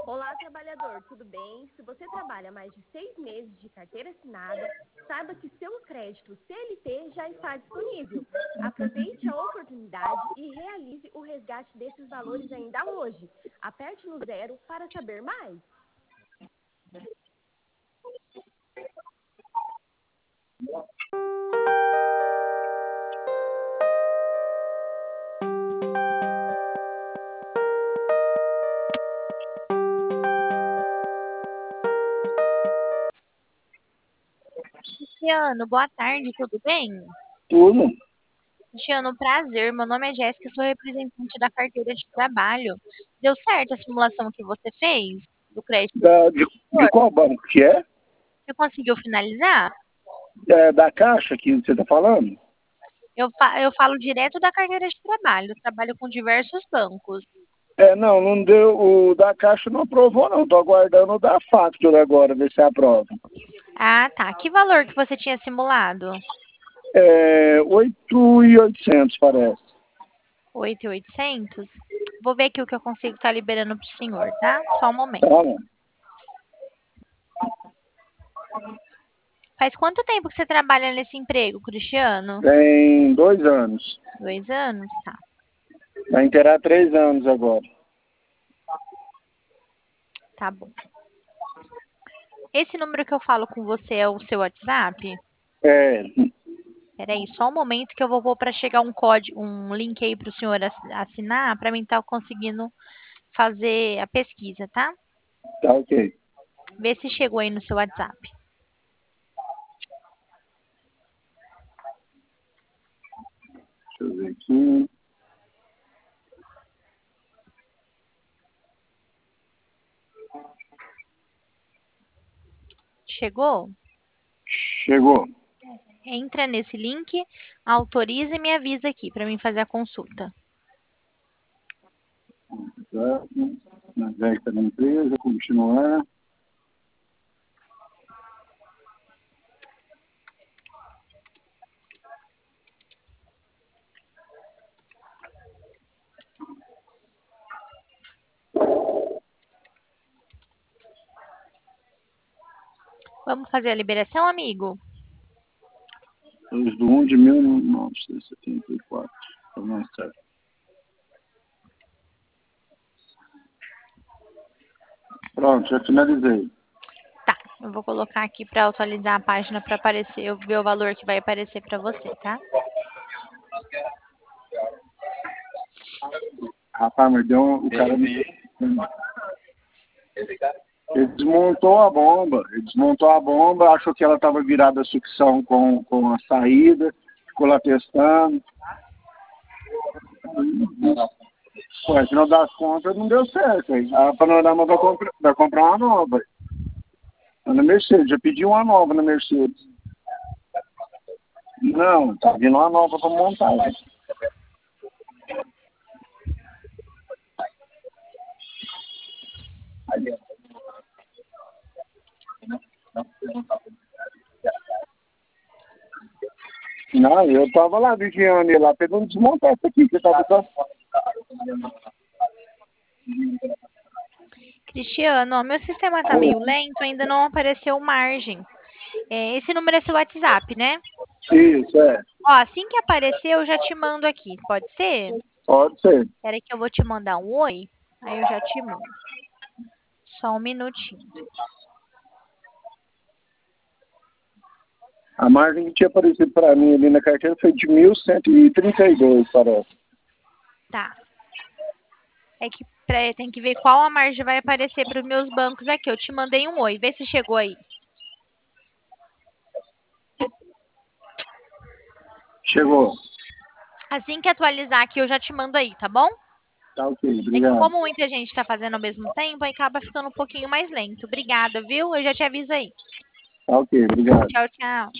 Olá, trabalhador, tudo bem? Se você trabalha mais de 6 meses de carteira assinada, saiba que seu crédito CLT já está disponível. Aproveite a oportunidade e realize o resgate desses valores ainda hoje. Aperte no 0 para saber mais. Cristiano, boa tarde, tudo bem? Tudo. Cristiano, prazer. Meu nome é Jéssica, sou representante da carteira de trabalho. Deu certo a simulação que você fez do crédito do De consumidor? qual banco que é? Você conseguiu finalizar? É da Caixa que você está falando? Eu falo direto da carteira de trabalho. Eu trabalho com diversos bancos. Não, não deu. O da Caixa não aprovou, não. Estou aguardando o da Factor agora, ver se aprova. Ah, tá. Que valor que você tinha simulado? 8.800, parece. 8.800? Vou ver aqui o que eu consigo estar liberando para o senhor, tá? Só um momento. Tá, né? Faz quanto tempo que você trabalha nesse emprego, Cristiano? Tem 2 anos. 2 anos? Tá. Vai inteirar 3 anos agora. Tá bom. Esse número que eu falo com você é o seu WhatsApp? É, Peraí, só um momento que eu vou pôr para chegar um código, um link aí para o senhor assinar, para mim estar conseguindo fazer a pesquisa, tá? tá ok. Vê se chegou aí no seu WhatsApp. Deixa eu ver aqui. Chegou? Chegou. Entra nesse link, autoriza e me avisa aqui para mim fazer a consulta. Na verba da empresa, continuar. Vamos fazer a liberação, amigo? 2/1 de 1974. Tá mais certo. Pronto, já finalizei. Tá, eu vou colocar aqui para atualizar a página para aparecer, eu ver o valor que vai aparecer para você, tá? Rapaz, mas deu o cara ele desmontou a bomba. Ele desmontou a bomba, achou que ela estava virada a sucção com a saída, ficou lá testando. Pô, no final das contas não deu certo. Hein? A Panorama vai comprar uma nova. Na Mercedes, já pedi uma nova na Mercedes. Não, tá vindo uma nova para montar. Né? Não, eu tava lá vigiando ele lá, pegando desmontar essa aqui, que tava só. Cristiano, ó, meu sistema tá meio lento, ainda não apareceu margem. Esse número é seu WhatsApp, né? Isso, é. Ó, assim que aparecer, eu já te mando aqui. Pode ser? Pode ser. Espera que eu vou te mandar um oi. Aí eu já te mando. Só um minutinho. A margem que tinha aparecido para mim ali na carteira foi de 1.132, parece. Tá. É que tem que ver qual a margem vai aparecer para os meus bancos aqui. Eu te mandei um oi. Vê se chegou aí. Chegou. Assim que atualizar aqui, eu já te mando aí, tá bom? Tá ok, É que obrigado. como muita gente está fazendo ao mesmo tempo, aí acaba ficando um pouquinho mais lento. Obrigada, viu? Eu já te aviso aí. Tá ok, obrigado. Tchau, tchau.